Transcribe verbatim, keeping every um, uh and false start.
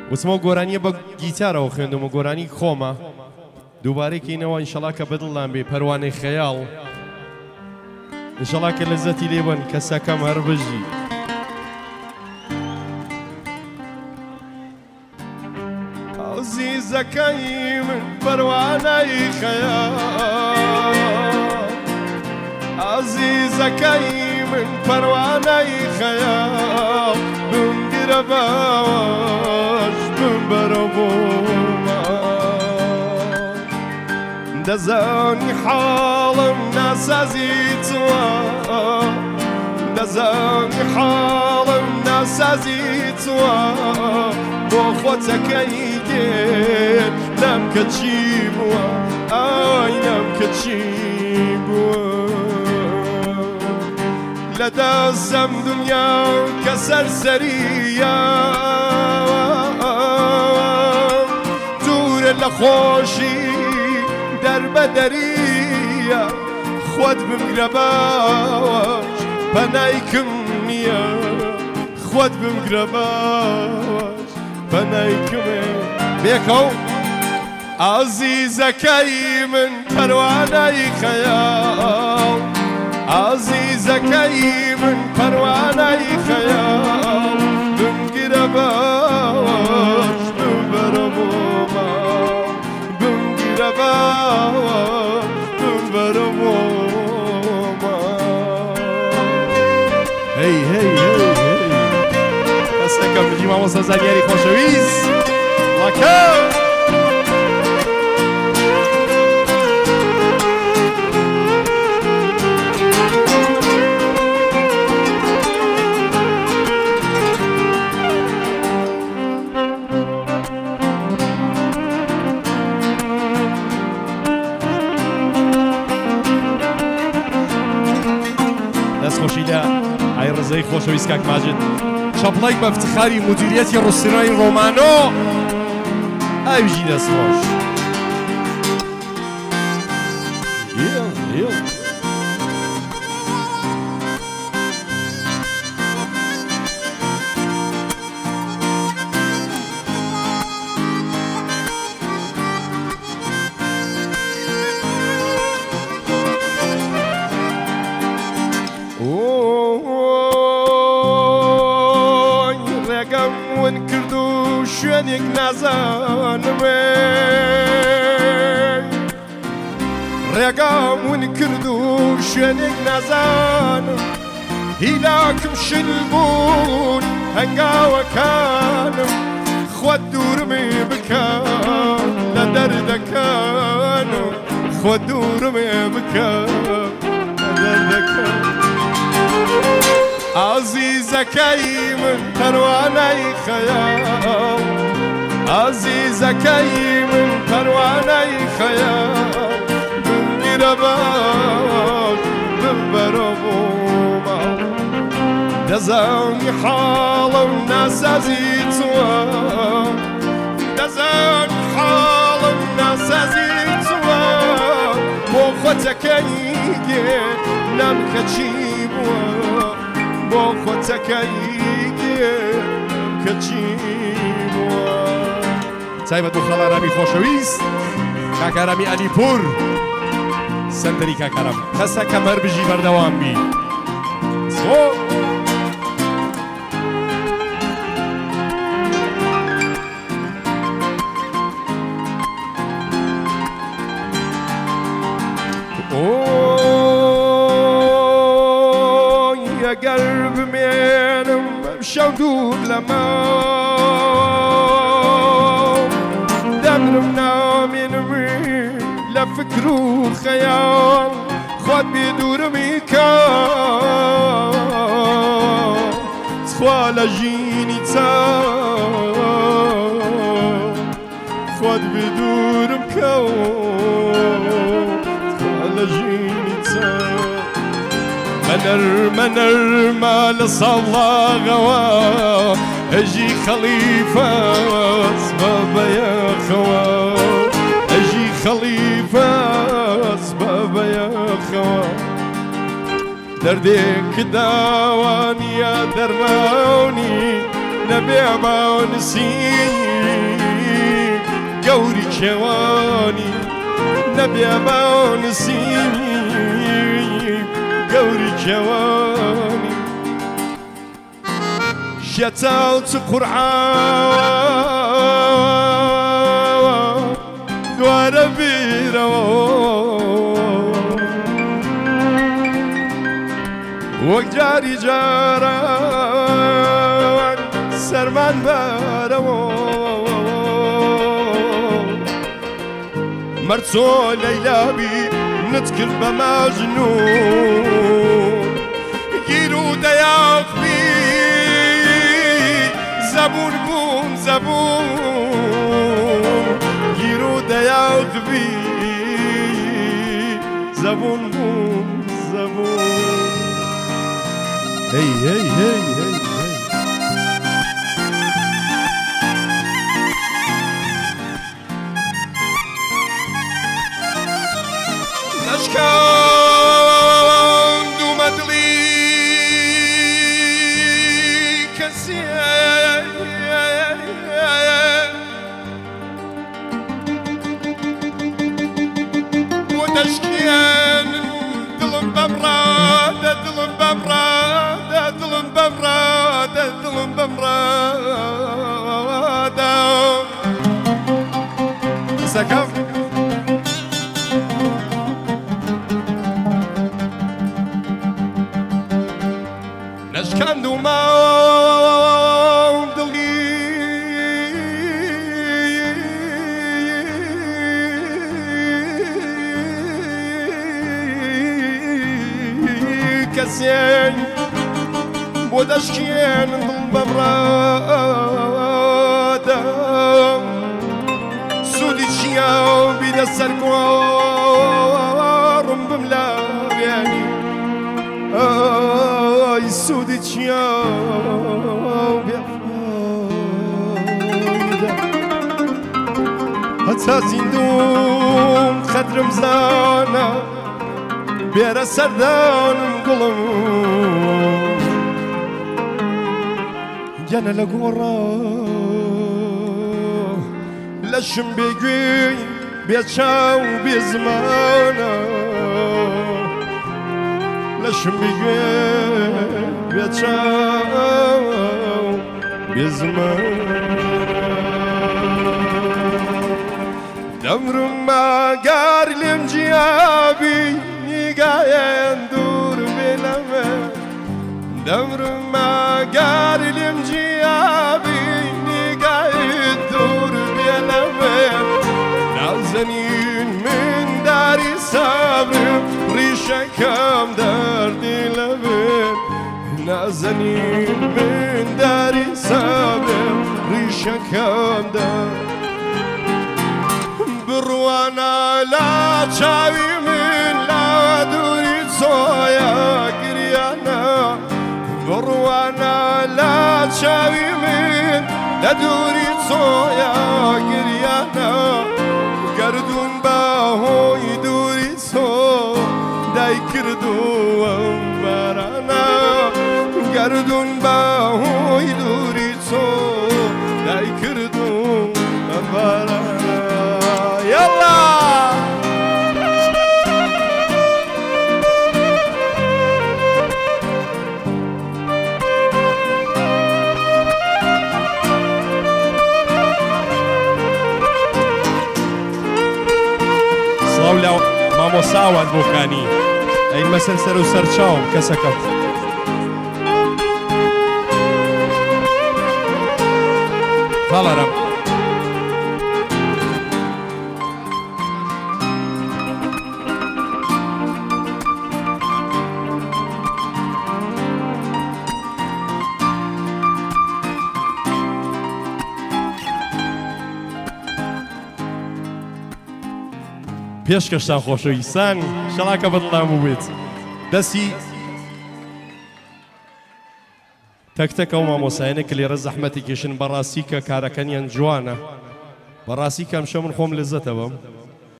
وسمە گۆرانیە بە گیتارەوە خوێندم و گۆرانی خۆمە دووبارەیەکەینەوە ئینشەڵا کە بەدڵان بێ پەروانەی خەیاڵ ئینشەڵا کە لەزەتی لێبن کەسەکەم هەر بژی عزیزەکەی من پەروانەی خەیاڵ عزیزەکەی من پەروانەی خەیاڵ بمگرە باوەش بمبەرە بۆمە دەزانی حاڵم ناسازی تووە دەزانی حاڵم ناسازی تووە بۆ خۆتەکەی دێت لەم کە چی بووە ئای لەم کە چی بووە لە دەستەم دنیا کە سەرسەریە دوورە لە خۆشی دەربەدەریە خۆت بمگرە باوەش پەنایکم نییە خۆت بمگرە باوەش پەنایکمێ بێکەو عەزیزەکەی من پەروانەی خەیاڵ عەزیزەکەی من پەروانەی خەیاڵ بمگرە باوەش بمبەرە بۆمە بمگرە باوەش بمبەرە بۆمە هەی هەی هەی هەی دەستەکەم بژی مامۆستا زانیاری خۆشەویست وەکە ڕزەی خۆشەویست کاک ماجد چاپڵایک بە افتخاری مدیریەتی ڕوستێنەوەی ڕۆمانۆ ئای بژی دەستخۆش شوێنێک نازانمێ ڕێگام ون کرد و شوێنێک نازانم هیلاکم شل بوون هەنگاوەکانم خۆت دوورمێ بکە لە دەردەکانم خۆت دوورمێ بکە لە دەردەکان عەزیزەکەی من پەروانەی خەیاڵ عەزیزەکەی من پەروانەی خەیاڵ بمگرە باوەش بمبەرە بۆمە دەزانی حاڵم ناسازی تووە دەزانی حاڵم ناسازی تووە بۆ خۆتەکەی گێت لەم کە چی بووە بۆ خۆتەکەی گێت کە چی بووە تایبەت بۆ خەڵارامی خۆشەویست کاکارامی ئەلیپور سەنتەری کاکارام کەسەکەم هەر بژی بەردەوام بی سۆ ئەگەر بمێنم شەو دوور لەمە دەمرم نامێنمی لە فکر و خەیاڵ خۆت بێ دوورمی کە خوا لە ژینی چاو خۆت بێ دوورم کە خوا لە ژینی چاو منەر منەرمە لە ساڵاغەوە هەژی خەلیفەس بە بەیەخەوە هەژی خەلیفەس بە بەیەخەوە دەردێک داوانیە دەرمانی نبي باونسي قوري كواني نبي باونسي قوري كواني شتاوت قرعان وانا بيروان وجاري جاران سرمان باروان مرسو ليلى بي نتكل بمجنون يرو دياق بي زبون بوم زبون گیرو دیاق بی زبون بوم زبون هی هی هی هی نشکن دومدلی کسی تشكين دلم بمرادة دلم بمرادة دلم بمرادة دلم بمرادة سكف نشكن دوما كسين بودشكين بمرادة سودي تشياو بيدا السرقوارم بملاب يعني آي سودي تشياو بيفايدة حتى زندوم خدر مزانا بيرا سردانم قلم جانا لقورا لشم بيقوي بيتشاو بيزمانا لشم بيقوي بيتشاو بيزمانا دمر ما قار لمجيابي قاين دور بلمه دمر ما قال المجيابي قاين دور بلمه نازنين من داري صبر ريشه كم دردي لبن نازنين من داري صبر ريشه كم درد بروانا لا تشاوي من لا دوري صويا قريانا بروانا لا تشاوي من لا دوري صويا قريانا قردون باهو يدوري صو داي كردو امبارانا قردون باهو يدوري صو داي كردو امبارانا يلا صلاو مامو ساوات بوكاني اي مسلسل وسرچاوم كسكت فالرم پێشکەشتان خۆشەویستان شەڵاکە بەدڵام بێت دەستی تەک-تەک ئەو مامۆسایانە کە لێرە زەحمەتی کێشن بەڕاستی کە کارەکەنیان جوانە بەڕاستی کە ئەمشەو من خۆم لەزەتە بەم